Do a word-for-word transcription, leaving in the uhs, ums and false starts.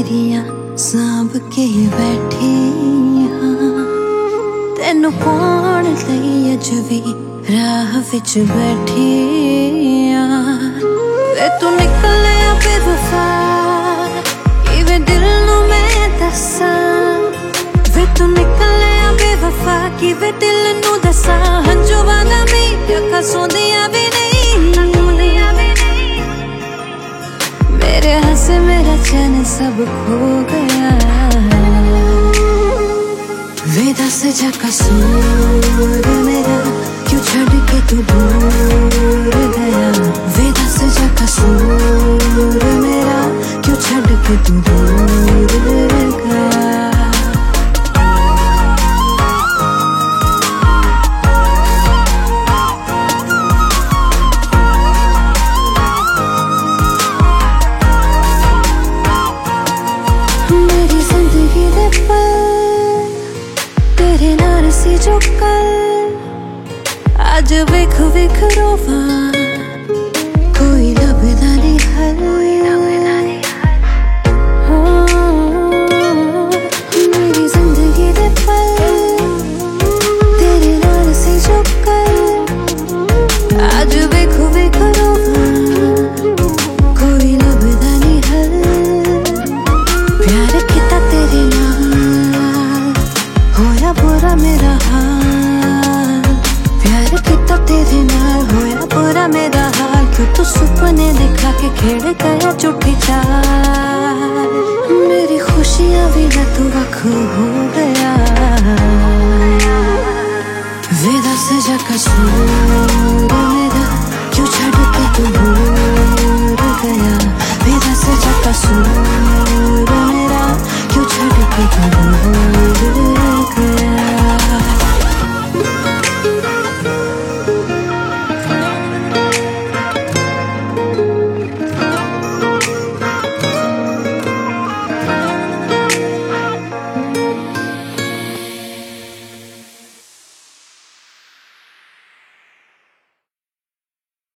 तेरियां सांभ के बैठी हाँ, तेनू पाउण लई अज भी राह विच बैठी हाँ। वे तू निकलिया बेवफा किवें दिल नू मैं दसां, वे तू निकलिया बेवफा किवें दिल नू दसां। हंजुआं दा मीर अखां सोंदियां भी नहीं, मेरे हंसे मेरा चैन सब खो गया। वे दस जा कसूर मेरा क्यों छड़ के तू दूर गया। वे दस जा कसूर मेरा क्यों छड़ के तू दूर गया। मेरी जिंदगी दे पल तेरे नाल सी जो कल, आज वेख वेख रोवां कोई लभदा नहीं हल। मेरी जिंदगी दे पल तेरे नाल सी जो कल, आज वेख वेख रोवां कोई लभदा नहीं हल। प्यार किता तेरे नाल होया बुरा मेरा हाल, प्यार किता तेरे नाल होया बुरा मेरा हाल। क्यों तू सुपने दिखा के खेड़ गया झूठी चाल, मेरी खुशियां भी ना तू वख हो गया। वे दस जा कसूर